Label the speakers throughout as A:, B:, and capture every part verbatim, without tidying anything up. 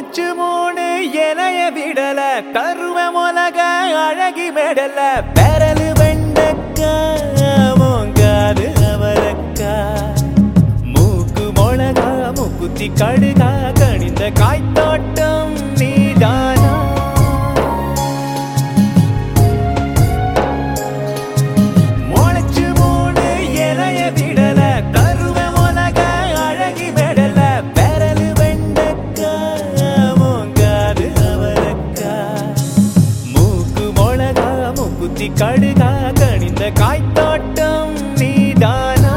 A: முளைச்சு மூணு இலைய விடல கருவ மொலக அழகி மெடல பெரலு வெண்டக்கா மோங்காது அவரக்கா மூக்கு மொளகா முக்குத்தி கடுகா கணிந்த காய்த்தோட்டம் நீதானா முளைச்சு மூணு இலைய விடல கருவ மொலக அழகி மெடல பெரலு வெண்டக்கா மோங்காது அவரக்கா மூக்கு மொளகா முக்குத்தி கடுகா கணிந்த காய்த்தோட்டம் நீதானா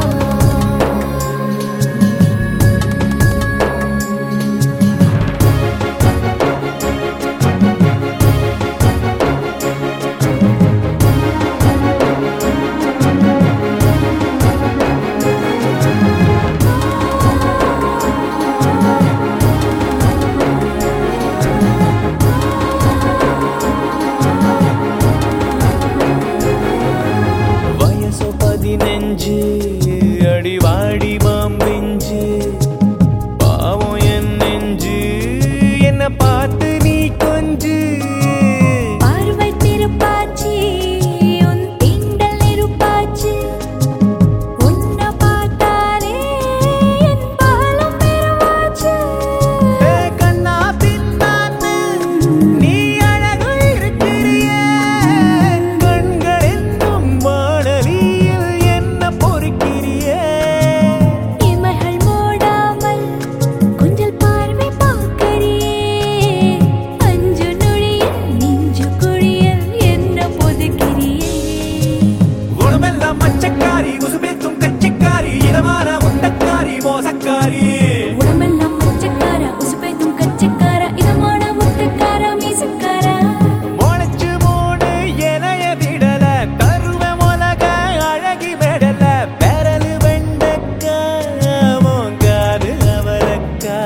A: நெஞ்சு அடிவாடி மாம்பிஞ்சு பாவம் என் நெஞ்சு என்ன பார்த்து நீ கொஞ்சு
B: பார்வை திருப்பாச்சி உன் திண்டல் நெருப்பாச்சு உன்னை பார்த்தாலே என் பாலம் பெருவாச்சு
A: கண்ணா பின்னான்னு நீ அழகு இருக்கிறிய கண்கள் என்றும் மாணவி
B: இமைகள் மூடாமல் கொஞ்சல் பார்வை பார்க்கறியே அஞ்சு நொழியில் நெஞ்சு குழியில் என்ன பொதுக்கிறியே
A: உடம்பெல்லாம் மச்சக்காரி உசுபேத்தும் கச்சக்காரி இதமான முட்டக்காரி மோசக்காரி
B: உடம்பெல்லாம் மச்சக்கார உசுபேத்தும் கச்சக்கார இதமான முட்டக்கார மீசக்கார
A: முளைச்சு மூணு இலைய விடல கருவ மொலக அழகி மெடல பெரலு வெண்டக்கா மோங்காது அவரக்கா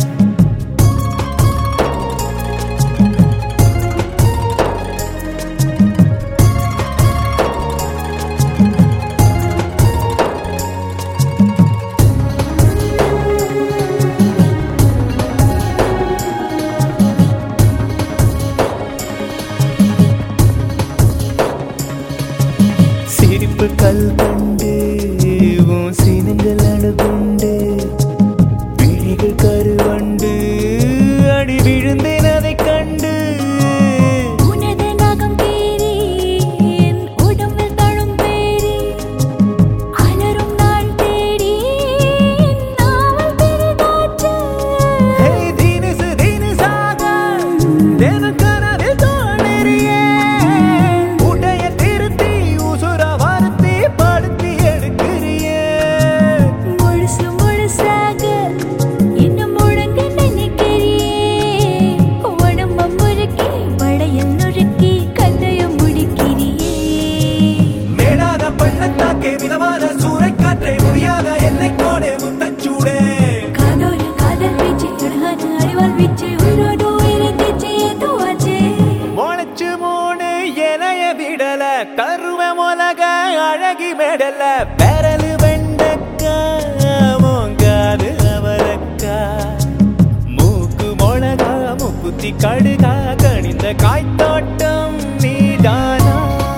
A: சிரிப்பு கல் கண்டு உன் சினங்கள் அணுகுண்டு விழிகள் கருவண்டு அடி விழுந்தேன் அதை கண்டு
B: உனது நகம் தேறி என் உடம்பில் தழும் பேரி அலரும் நாள் தேடி என் நாவல் பெரிதாச்சு
A: ஹே தினசு தினசாக தினக்கனவில் தோணறியே உடைய திருத்தி உசுர வருத்தி படுத்தி எடுக்கிறியே
B: முழுசு முழுசாக என்ன முழங்க நினைக்கிறியே உடம்ப முறுக்கி வளையல் நுறுக்கி கதைய முடிக்கிறியே
A: மேடாத பள்ளத்தாக்கே மிதமான சூறைக்காற்றே முடியாத எல்லை கோடே முத்தச்சூடே
B: காதோடு காதல் வீச்சு அழகான அறிவால் வீச்சு உயிரோடு உயிரை தேச்சு ஏதுவாச்சு
A: முளைச்சு மூணு இலைய விடல கருவ மொலக அழகி மெடல பெரலு வெண்டக்கா மோங்காது அவரக்கா மூக்கு மொளகா முக்குத்தி கடுகா கணிந்த காய்த்தோட்டம் நீதானா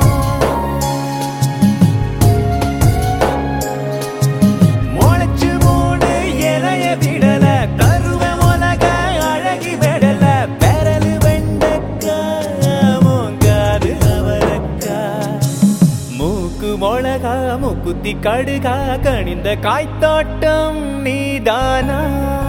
A: முளைச்சு மூணு இலைய விடல கருவ மொலக அழகி மெடல பெரலு வெண்டக்கா மோங்காது அவரக்கா மூக்கு மொளகா முக்குத்தி கடுகா கணிந்த காய்த்தோட்டம் நீதானா